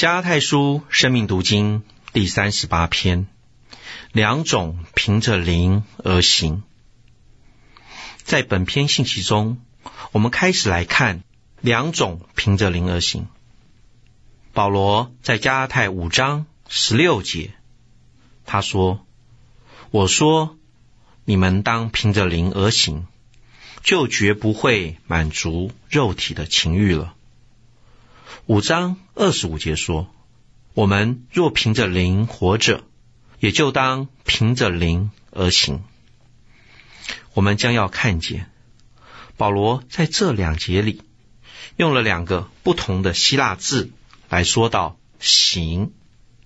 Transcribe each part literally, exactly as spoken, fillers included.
加拉太书生命读经第三十八篇，两种凭着灵而行。在本篇信息中，我们开始来看两种凭着灵而行。保罗在加拉太五章十六节，他说：我说你们当凭着灵而行，就绝不会满足肉体的情欲了。五章二十五节说：我们若凭着灵活着，也就当凭着灵而行。我们将要看见保罗在这两节里用了两个不同的希腊字来说到行。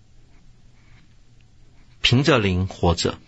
凭着灵活着。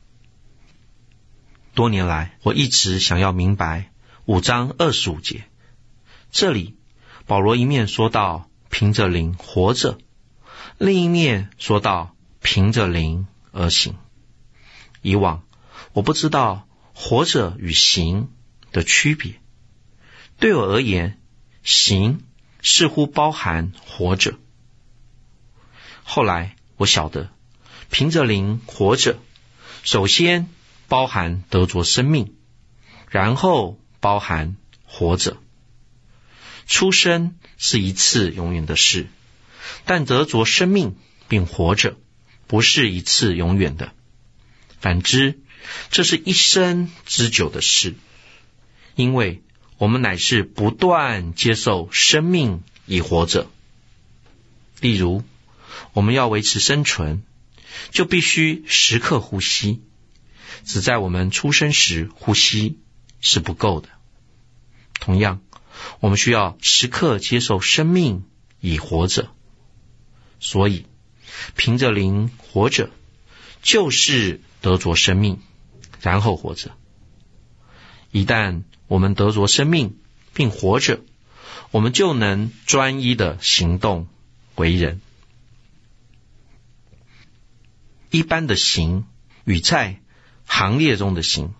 多年来我一直想要明白五章二十五节，这里保罗一面说到凭着灵活着，另一面说到凭着灵而行。以往我不知道活着与行的区别，对我而言，行似乎包含活着。后来我晓得，凭着灵活着，首先包含得着生命，然后包含活着。出生是一次永远的事，但得着生命并活着不是一次永远的，反之，这是一生之久的事，因为我们乃是不断接受生命以活着。例如，我们要维持生存，就必须时刻呼吸，只在我们出生时呼吸是不够的。同样，我们需要时刻接受生命以活着。所以，凭着灵活着，就是得着生命，然后活着。一旦我们得着生命并活着，我们就能专一的行动为人。一般的行与在行列中的行，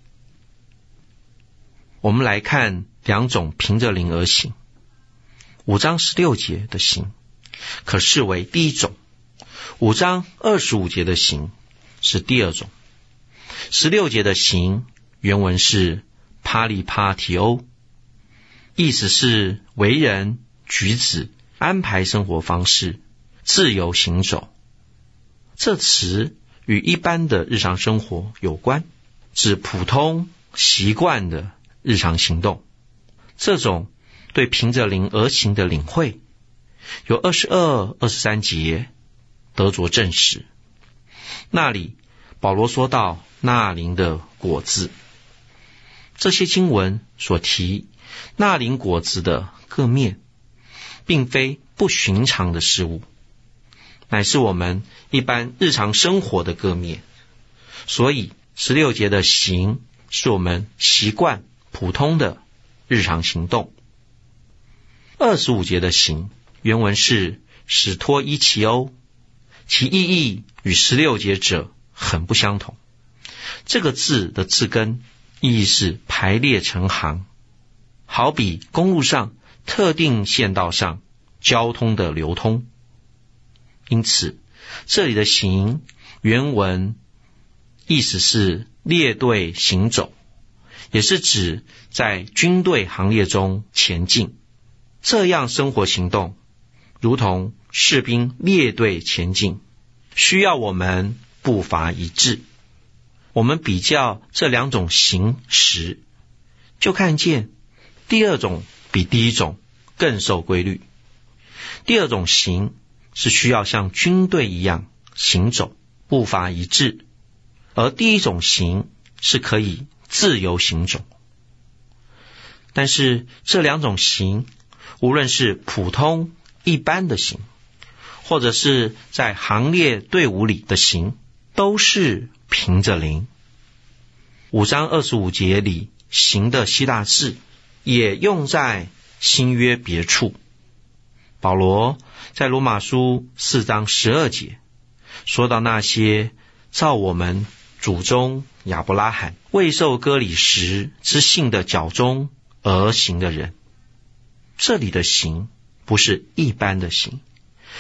我们来看两种凭着灵而行。五章十六节的行可视为第一种，五章二十五节的行是第二种。十六节的行原文是帕利帕提欧，意思是为人、举止、安排生活方式、自由行走。这词与一般的日常生活有关，指普通习惯的日常行动。这种对凭着灵而行的领会，有二十二、二十三节得着证实。那里保罗说到那灵的果子，这些经文所提那灵果子的各面，并非不寻常的事物，乃是我们一般日常生活的各面。所以十六节的行是我们习惯普通的日常行动。二十五节的行原文是史托伊奇欧，其意义与十六节者很不相同。这个字的字根意义是排列成行，好比公路上特定线道上交通的流通。因此这里的行原文意思是列队行走，也是指在军队行列中前进。这样生活行动如同士兵列队前进，需要我们步伐一致。我们比较这两种行时，就看见第二种比第一种更受规律。第二种行是需要像军队一样行走，步伐一致，而第一种行是可以自由行走。但是这两种行，无论是普通一般的行，或者是在行列队伍里的行，都是凭着灵。五章二十五节里行的希腊字也用在新约别处。保罗在罗马书四章十二节说到那些照我们祖宗亚伯拉罕未受割礼时之信的脚中而行的人。这里的行不是一般的行，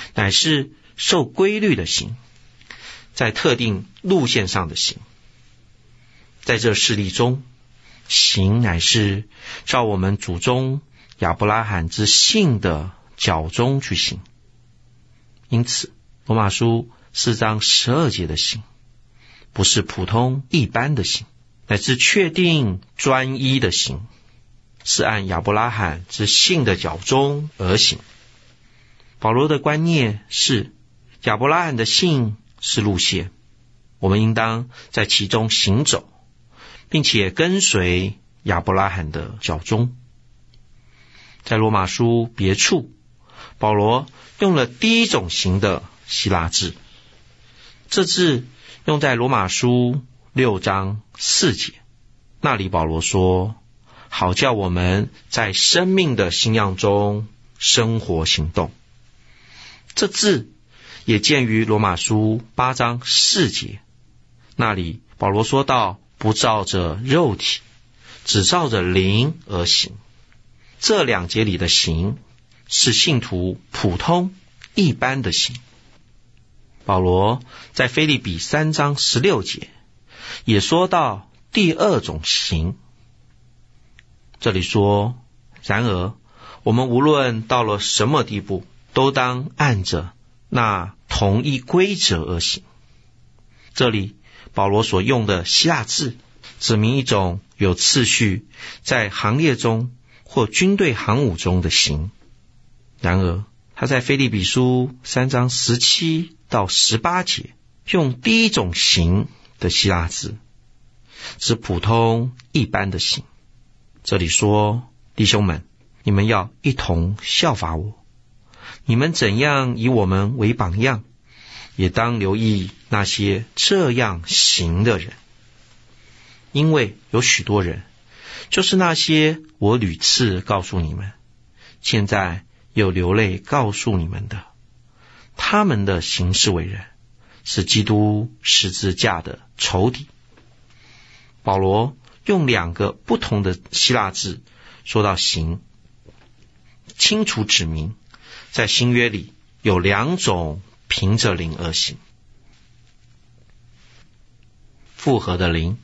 乃是受规律的行，在特定路线上的行。在这事例中，行乃是照我们祖宗亚伯拉罕之信的脚中去行。因此罗马书四章十二节的行，不是普通一般的行，乃是确定专一的行，是按亚伯拉罕之信的脚中而行。保罗的观念是，亚伯拉罕的信是路线，我们应当在其中行走，并且跟随亚伯拉罕的脚中。在罗马书别处，保罗用了第一种行的希腊字，这字用在罗马书六章四节，那里保罗说，好叫我们在生命的信仰中生活行动。这字也见于罗马书八章四节，那里保罗说到，不照着肉体，只照着灵而行。这两节里的行是信徒普通一般的行。保罗在腓立比三章十六节也说到第二种行，这里说，然而我们无论到了什么地步，都当按着那同一规则而行。这里保罗所用的希腊字指明一种有次序，在行列中或军队行伍中的行。然而他在腓立比书三章十七到十八节用第一种行的希腊字，指普通一般的行。这里说，弟兄们，你们要一同效法我，你们怎样以我们为榜样，也当留意那些这样行的人。因为有许多人，就是那些我屡次告诉你们，现在又流泪告诉你们的，他们的行事为人是基督十字架的仇敌。保罗用两个不同的希腊字说到行，清楚指明在新约里有两种凭着灵而行。复合的灵，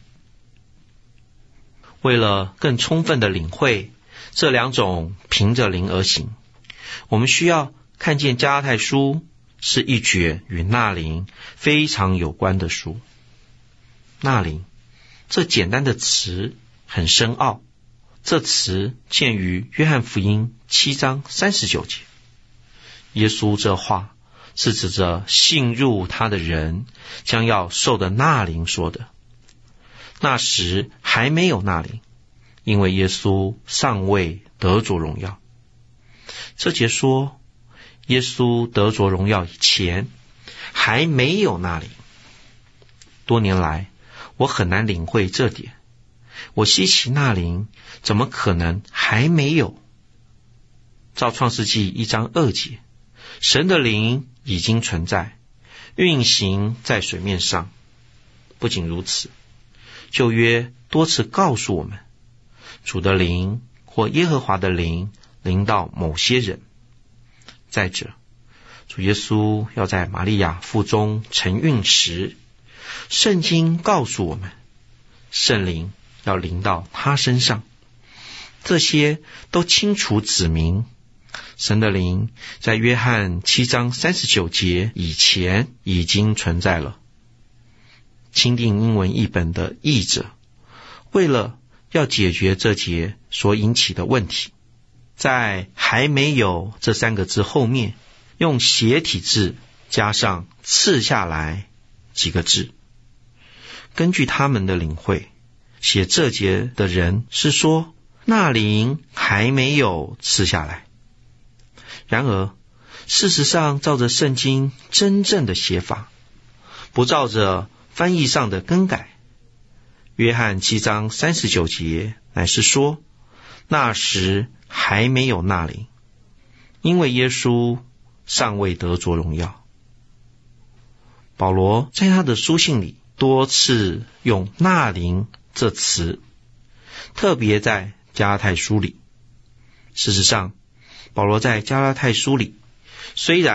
为了更充分的领会这两种凭着灵而行，我们需要看见加拉太书是一卷与纳灵非常有关的书。纳灵这简单的词很深奥，这词见于约翰福音七章三十九节。耶稣这话是指着信入他的人将要受的纳灵说的。那时还没有纳灵，因为耶稣尚未得着荣耀。这节说，耶稣得着荣耀以前还没有纳灵。多年来我很难领会这点，我希奇纳灵怎么可能还没有？照创世纪一章二节，神的灵已经存在，运行在水面上。不仅如此，旧约多次告诉我们，主的灵或耶和华的灵临到某些人。再者，主耶稣要在玛利亚腹中承孕时，圣经告诉我们，圣灵要临到他身上。这些都清楚指明，神的灵在约翰七章三十九节以前已经存在了。钦定英文译本的译者，为了要解决这节所引起的问题，在还没有这三个字后面，用斜体字加上刺下来几个字。根据他们的领会，写这节的人是说，那灵还没有刺下来。然而事实上，照着圣经真正的写法，不照着翻译上的更改，约翰七章三十九节乃是说，那时还没有那灵，因为耶稣尚未得着荣耀。保罗在他的书信里多次用那灵这词，特别在加拉太书里。事实上，保罗在加拉太书里虽然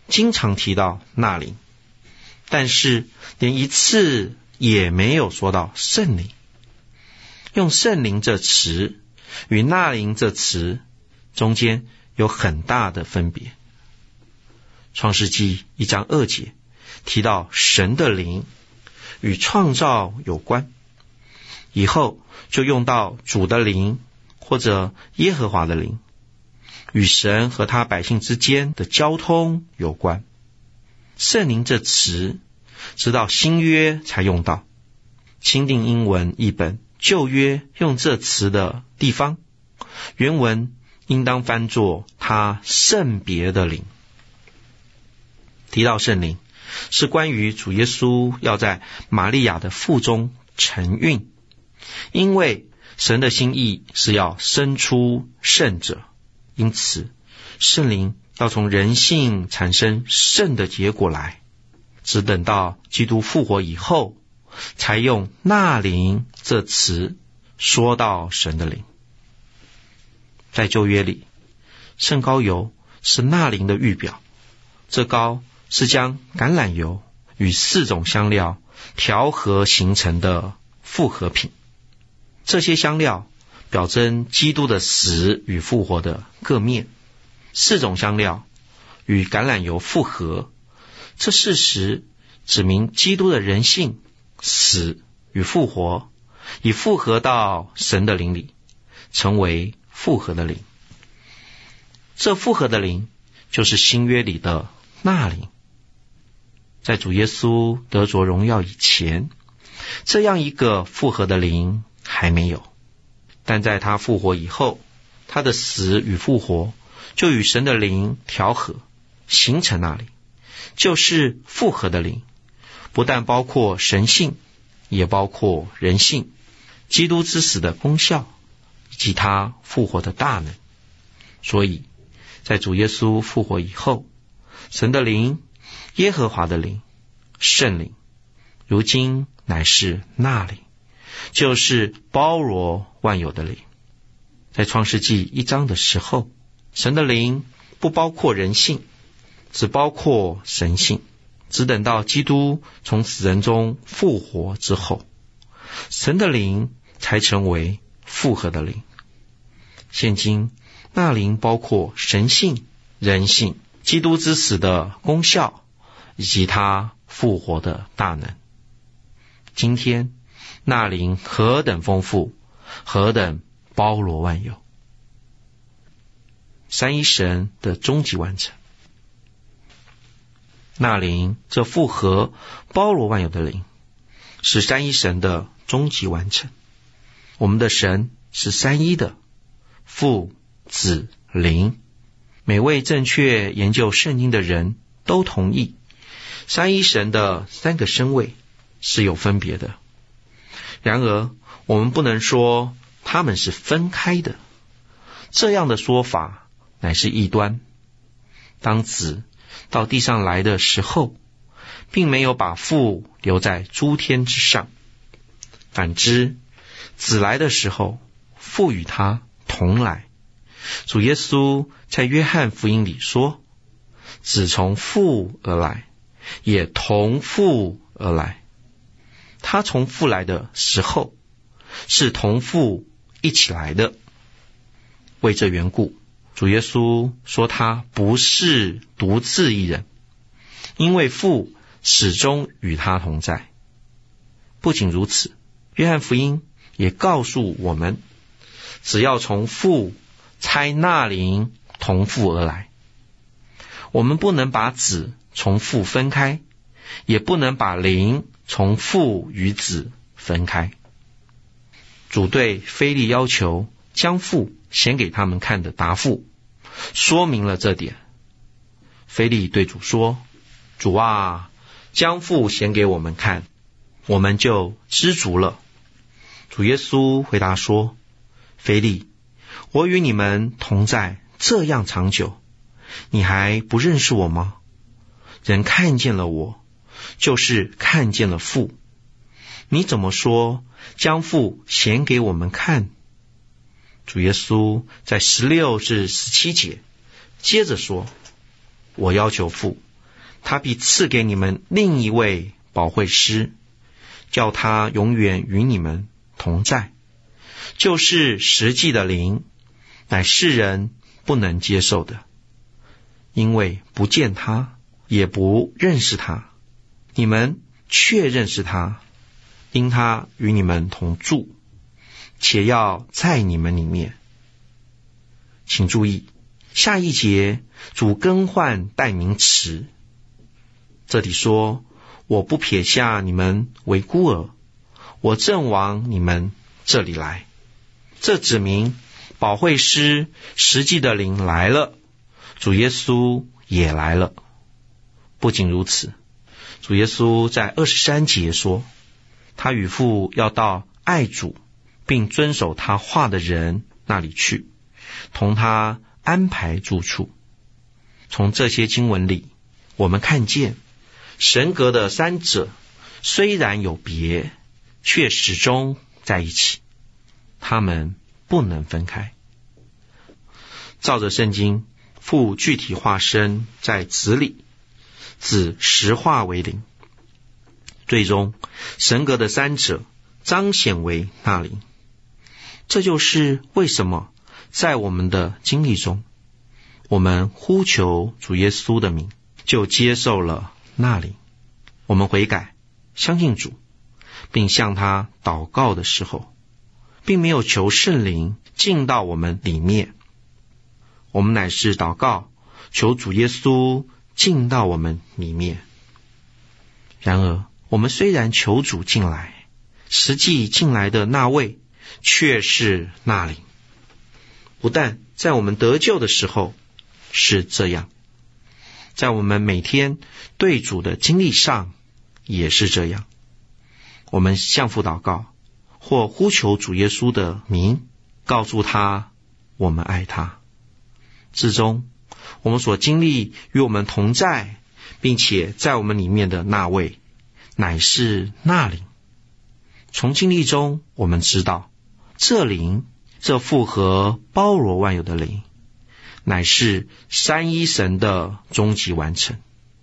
经常提到那灵，但是连一次也没有说到圣灵。用圣灵这词与那灵这词中间有很大的分别。创世纪一章二节提到神的灵与创造有关，以后就用到主的灵或者耶和华的灵，与神和他百姓之间的交通有关。圣灵这词直到新约才用到，钦定英文译本旧约用这词的地方，原文应当翻作他圣别的灵。提到圣灵，是关于主耶稣要在玛利亚的腹中承孕，因为神的心意是要生出圣者，因此圣灵要从人性产生圣的结果来，只等到基督复活以后，才用那灵这词说到神的灵。在旧约里，圣膏油是那灵的预表，这膏是将橄榄油与四种香料调和形成的复合品。这些香料表征基督的死与复活的各面，四种香料与橄榄油复合，这事实指明基督的人性死与复活已复合到神的灵里，成为复合的灵。这复合的灵就是新约里的那灵。在主耶稣得着荣耀以前，这样一个复合的灵还没有，但在他复活以后，他的死与复活就与神的灵调和，形成那灵，就是复合的灵，不但包括神性，也包括人性，基督之死的功效，以及他复活的大能。所以在主耶稣复活以后，神的灵，耶和华的灵，圣灵，如今乃是那灵，就是包罗万有的灵。在创世纪一章的时候，神的灵不包括人性，只包括神性，只等到基督从死人中复活之后，神的灵才成为复合的灵。现今那灵包括神性、人性、基督之死的功效，以及他复活的大能。今天那灵何等丰富，何等包罗万有。三一神的终极完成，那灵这复合包罗万有的灵，是三一神的终极完成。我们的神是三一的，父、子、灵。每位正确研究圣经的人都同意，三一神的三个身位是有分别的。然而我们不能说他们是分开的，这样的说法乃是异端。当子到地上来的时候，并没有把父留在诸天之上，反之，子来的时候，父与他同来。主耶稣在约翰福音里说，子从父而来，也同父而来。他从父来的时候，是同父一起来的。为这缘故，主耶稣说他不是独自一人，因为父始终与他同在。不仅如此，约翰福音也告诉我们，只要从父差那灵同父而来。我们不能把子从父分开，也不能把灵从父与子分开。主对腓利要求将父显给他们看的答复，说明了这点。腓利对主说，主啊，将父显给我们看，我们就知足了。主耶稣回答说，腓利，我与你们同在这样长久，你还不认识我吗？人看见了我，就是看见了父。你怎么说将父显给我们看？主耶稣在十六至十七节接着说，我要求父， 他必赐给你们另一位保惠师，叫他永远与你们同在，就是实际的灵，乃世人不能接受的，因为不见他，也不认识他。你们却认识他，因他与你们同住，且要在你们里面。请注意，下一节主更换代名词，这里说，我不撇下你们为孤儿，我正往你们这里来。这指明保惠师实际的灵来了，主耶稣也来了。不仅如此，主耶稣在二十三节说，他与父要到爱主并遵守他话的人那里去，同他安排住处。从这些经文里，我们看见神格的三者虽然有别，却始终在一起，他们不能分开。照着圣经，父具体化身在子里，子实化为灵，最终神格的三者彰显为那灵。这就是为什么在我们的经历中，我们呼求主耶稣的名，就接受了那灵。我们悔改相信主，并向他祷告的时候，并没有求圣灵进到我们里面，我们乃是祷告求主耶稣进到我们里面。然而我们虽然求主进来，实际进来的那位却是那灵。不但在我们得救的时候是这样，在我们每天对主的经历上也是这样。我们向父祷告，或呼求主耶稣的名，告诉他我们爱他，至终我们所经历与我们同在，并且在我们里面的那位乃是那灵。从经历中我们知道，这灵，这复合包罗万有的灵，乃是三一神的终极完成，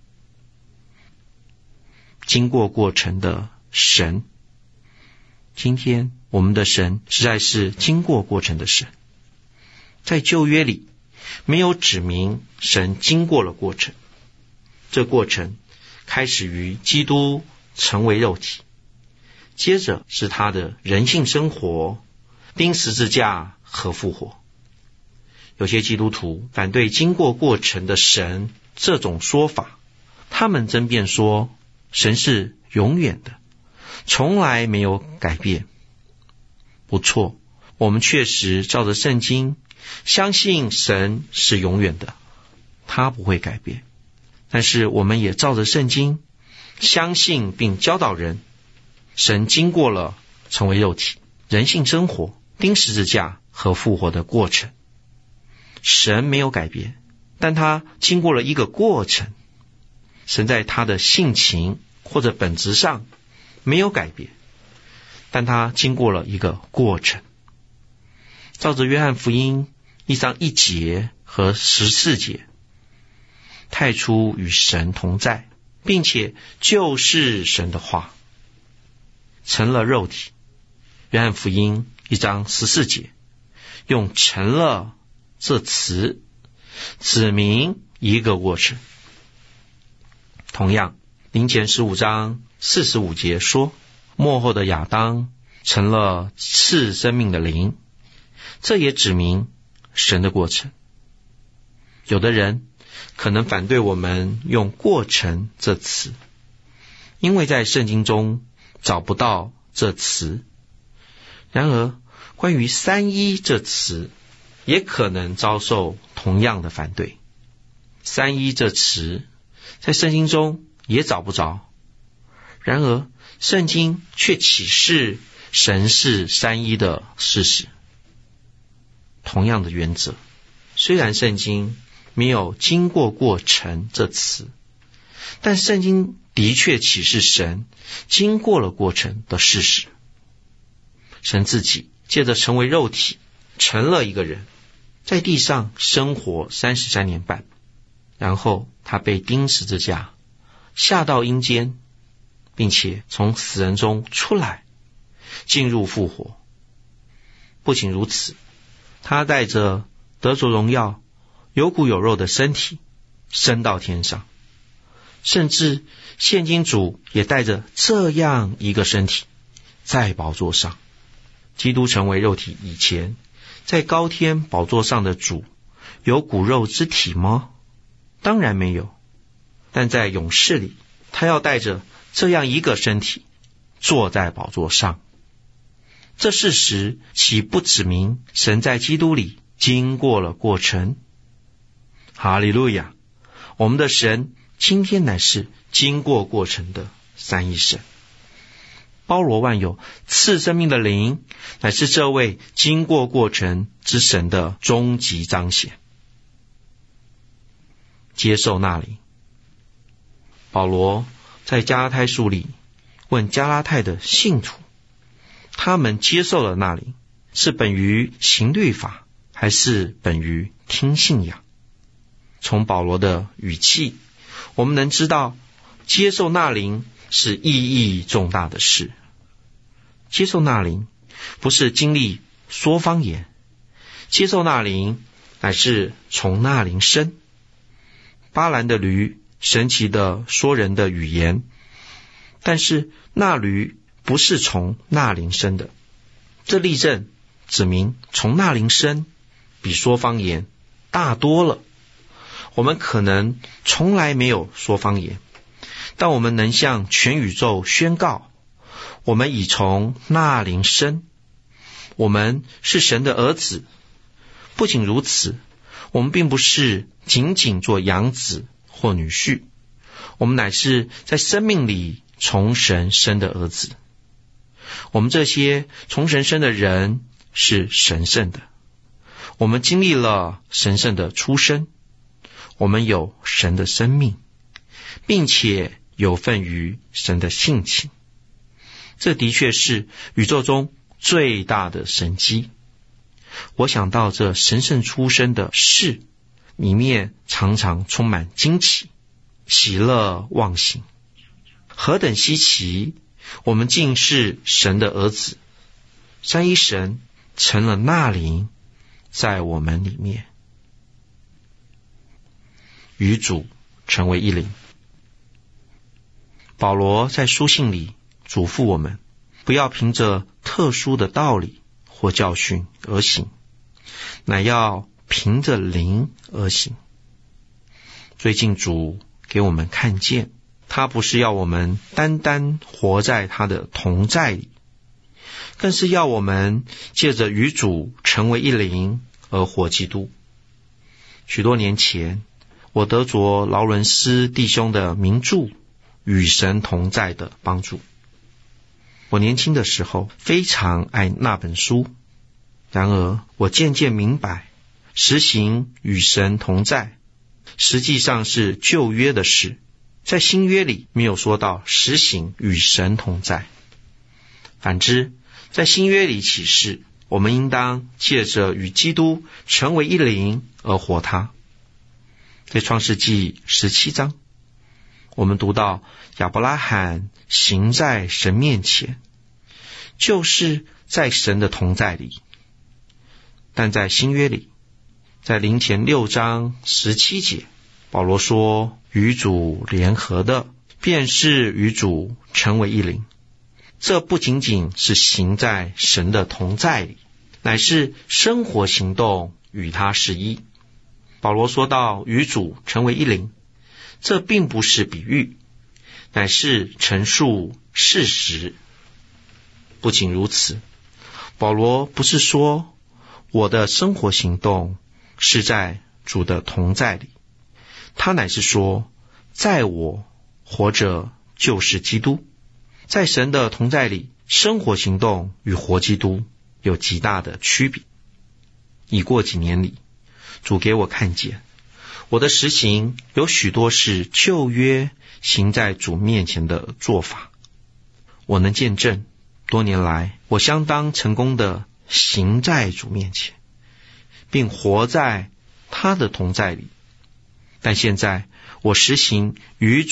经过过程的神。今天我们的神实在是经过过程的神。在旧约里没有指明神经过了过程，这过程开始于基督成为肉体，接着是他的人性生活、钉十字架和复活。有些基督徒反对经过过程的神这种说法，他们争辩说神是永远的，从来没有改变。不错，我们确实照着圣经相信神是永远的，他不会改变。但是我们也照着圣经相信并教导人，神经过了成为肉体、人性生活、钉十字架和复活的过程。神没有改变，但他经过了一个过程。神在他的性情或者本质上没有改变，但他经过了一个过程。照着约翰福音一章一节和十四节，太初与神同在，并且就是神的话，成了肉体。约翰福音一章十四节，用成了这词指明一个过程。同样，林前十五章四十五节说，末后的亚当成了赐生命的灵，这也指明神的过程。有的人可能反对我们用过程这词，因为在圣经中找不到这词。然而关于三一这词也可能遭受同样的反对。三一这词在圣经中也找不着，然而圣经却启示神是三一的事实。同样的原则，虽然圣经没有经过过程这词，但圣经的确启示神经过了过程的事实。神自己借着成为肉体，成了一个人，在地上生活三十三年半，然后他被钉十字架下到阴间，并且从死人中出来，进入复活。不仅如此，他带着得着荣耀、有骨有肉的身体升到天上，甚至现今主也带着这样一个身体在宝座上。基督成为肉体以前，在高天宝座上的主有骨肉之体吗？当然没有。但在永世里，他要带着这样一个身体坐在宝座上。这事实岂不指明神在基督里经过了过程？哈利路亚！我们的神今天乃是经过过程的三一神，包罗万有、赐生命的灵，乃是这位经过过程之神的终极彰显。接受那灵，保罗在加拉太书里问加拉太的信徒，他们接受了那灵，是本于行律法，还是本于听信仰？从保罗的语气，我们能知道接受那灵是意义重大的事。接受那灵不是经历说方言，接受那灵乃是从那灵生。巴兰的驴神奇的说人的语言，但是那驴不是从那灵生的。这例证指明从那灵生比说方言大多了。我们可能从来没有说方言，但我们能向全宇宙宣告，我们已从那灵生，我们是神的儿子。不仅如此，我们并不是仅仅做养子或女婿，我们乃是在生命里从神生的儿子。我们这些从神生的人是神圣的，我们经历了神圣的出生，我们有神的生命，并且有份于神的性情。这的确是宇宙中最大的神迹。我想到这神圣出生的事，里面常常充满惊奇、喜乐、忘形。何等稀奇，我们竟是神的儿子，三一神成了那灵在我们里面，与主成为一灵。保罗在书信里嘱咐我们，不要凭着特殊的道理或教训而行，乃要凭着灵而行。最近主给我们看见，他不是要我们单单活在他的同在里，更是要我们借着与主成为一灵而活基督。许多年前，我得着劳伦斯弟兄的名著《与神同在》的帮助。我年轻的时候非常爱那本书，然而我渐渐明白，实行与神同在实际上是旧约的事，在新约里没有说到实行与神同在。反之，在新约里启示，我们应当借着与基督成为一灵而活他。在创世纪十七章，我们读到亚伯拉罕行在神面前，就是在神的同在里。但在新约里，在林前六章十七节，保罗说，与主联合的便是与主成为一灵。这不仅仅是行在神的同在里，乃是生活行动与他是一。保罗说到与主成为一灵，这并不是比喻，乃是陈述事实。不仅如此，保罗不是说我的生活行动是在主的同在里，他乃是说，在我活着就是基督。在神的同在里，生活行动与活基督有极大的区别。已过几年里，主给我看见，我的实行有许多是旧约行在主面前的做法。我能见证，多年来我相当成功的行在主面前，并活在他的同在里。但现在我实行与主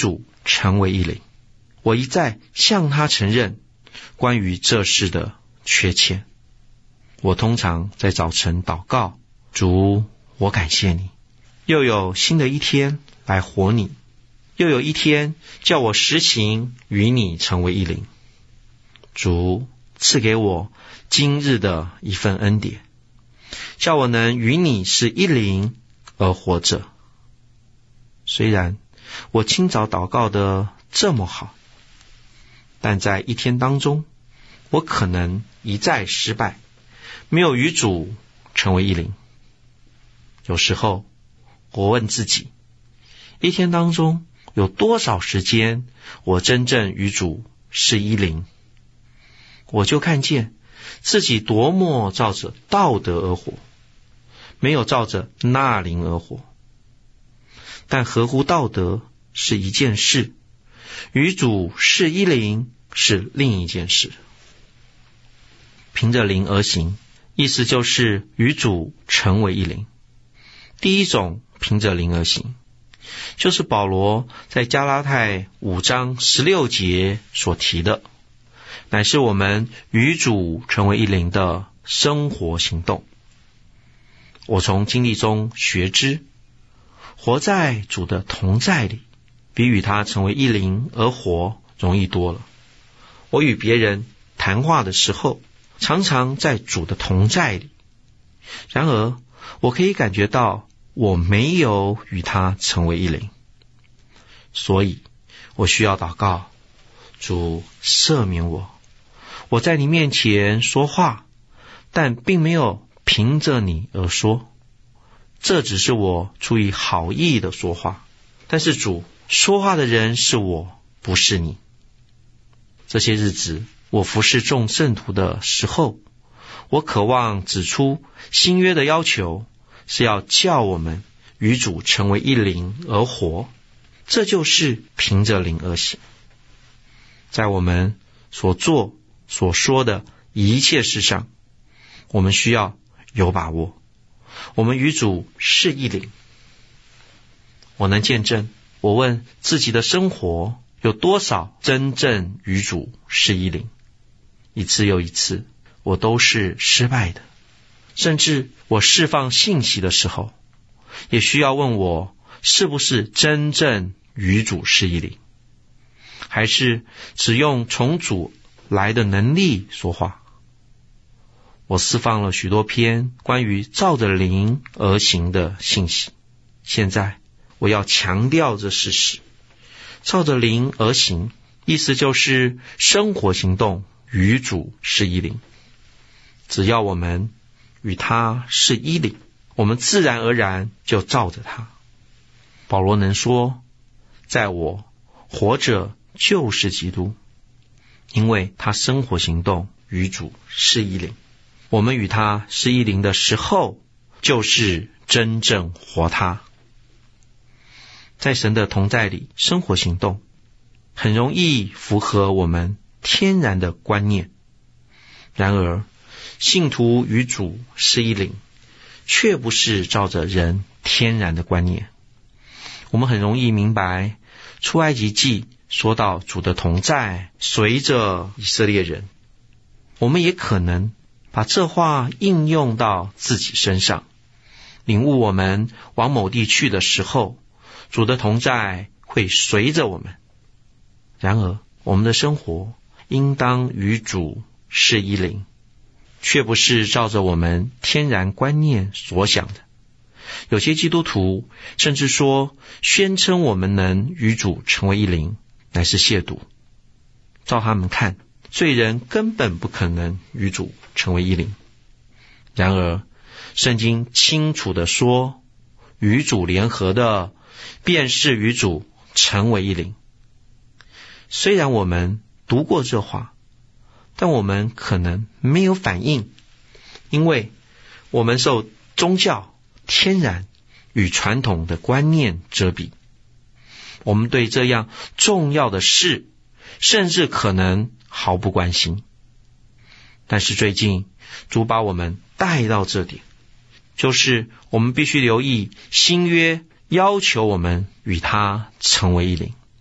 成为一灵。我一再向他承认关于这事的缺欠。我通常在早晨祷告，主，我感谢你，又有新的一天来活你，又有一天叫我实行与你成为一灵。主，赐给我今日的一份恩典，叫我能与你是一灵而活着。虽然我清早祷告的这么好，但在一天当中，我可能一再失败，没有与主成为一灵。有时候我问自己，一天当中有多少时间我真正与主是一灵？我就看见自己多么照着道德而活，没有照着那灵而活。但合乎道德是一件事，与主是一灵是另一件事。凭着灵而行，意思就是与主成为一灵。第一种凭着灵而行，就是保罗在加拉太五章十六节所提的，乃是我们与主成为一灵的生活行动。我从经历中学知，活在主的同在里，比与他成为一灵而活容易多了。我与别人谈话的时候，常常在主的同在里，然而我可以感觉到我没有与他成为一灵，所以我需要祷告，主赦免我，我在你面前说话，但并没有凭着你而说，这只是我出于好意的说话，但是主，说话的人是我，不是你。这些日子我服侍众圣徒的时候，我渴望指出新约的要求是要叫我们与主成为一灵而活，这就是凭着灵而行。在我们所做所说的一切事上，我们需要有把握，我们与主是一灵。我能见证，我问自己的生活有多少真正与主是一灵，一次又一次我都是失败的。甚至我释放信息的时候，也需要问我是不是真正与主是一灵，还是只用从主来的能力说话。我释放了许多篇关于照着灵而行的信息，现在我要强调这事实，照着灵而行，意思就是生活行动与主是一灵。只要我们与他是一灵，我们自然而然就照着他。保罗能说，在我活着就是基督，因为他生活行动与主是一灵。我们与他是一灵的时候，就是真正活他。在神的同在里生活行动，很容易符合我们天然的观念。然而信徒与主是一灵，却不是照着人天然的观念。我们很容易明白出埃及记说到主的同在随着以色列人，我们也可能把这话应用到自己身上，领悟我们往某地去的时候，主的同在会随着我们。然而我们的生活应当与主是一灵，却不是照着我们天然观念所想的。有些基督徒甚至说，宣称我们能与主成为一灵，乃是亵渎。照他们看，罪人根本不可能与主成为一灵。然而圣经清楚地说，与主联合的便是与主成为一灵。虽然我们读过这话，但我们可能没有反应，因为我们受宗教、天然与传统的观念遮蔽。我们对这样重要的事甚至可能毫不关心。但是最近主把我们带到这点，就是我们必须留意新约要求我们与他成为一灵。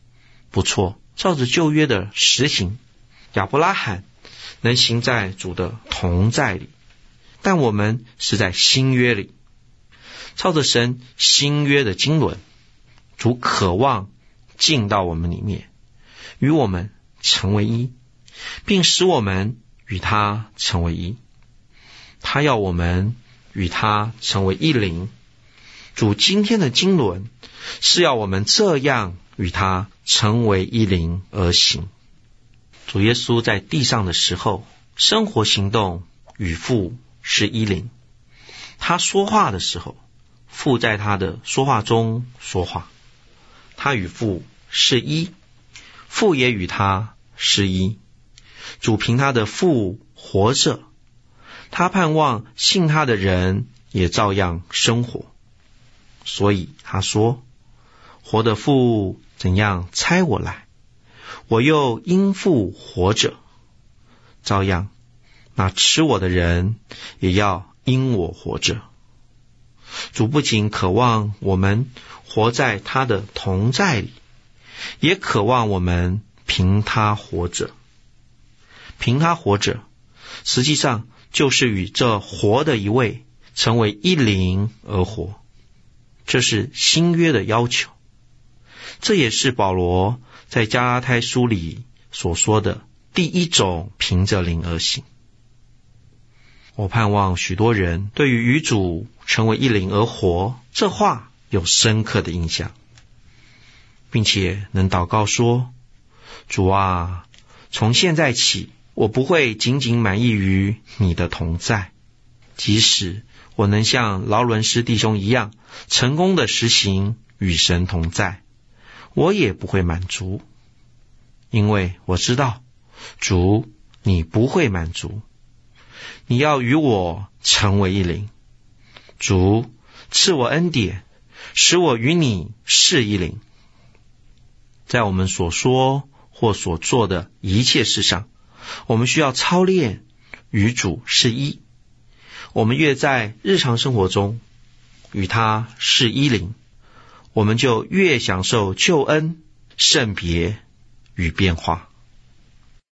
不错，照着旧约的实行，亚伯拉罕能行在主的同在里，但我们是在新约里，照着神新约的经纶，主渴望进到我们里面，与我们成为一，并使我们与他成为一。他要我们与他成为一灵。主今天的经纶是要我们这样与他成为一灵而行。主耶稣在地上的时候，生活行动与父是一灵。他说话的时候，父在他的说话中说话。他与父是一，父也与他是一。主凭他的父活着，他盼望信他的人也照样生活。所以他说，活的父怎样差我来，我又因父活着，照样那吃我的人也要因我活着。主不仅渴望我们活在他的同在里，也渴望我们凭他活着。凭他活着，实际上就是与这活的一位成为一灵而活。这是新约的要求，这也是保罗在加拉太书里所说的第一种凭着灵而行。我盼望许多人对于与主成为一灵而活这话有深刻的印象，并且能祷告说，主啊，从现在起，我不会仅仅满意于你的同在，即使我能像劳伦斯弟兄一样成功的实行与神同在，我也不会满足，因为我知道，主，你不会满足，你要与我成为一灵。主，赐我恩典，使我与你是一灵。在我们所说或所做的一切事上，我们需要操练与主是一。我们越在日常生活中与他是一灵，我们就越享受救恩、圣别与变化。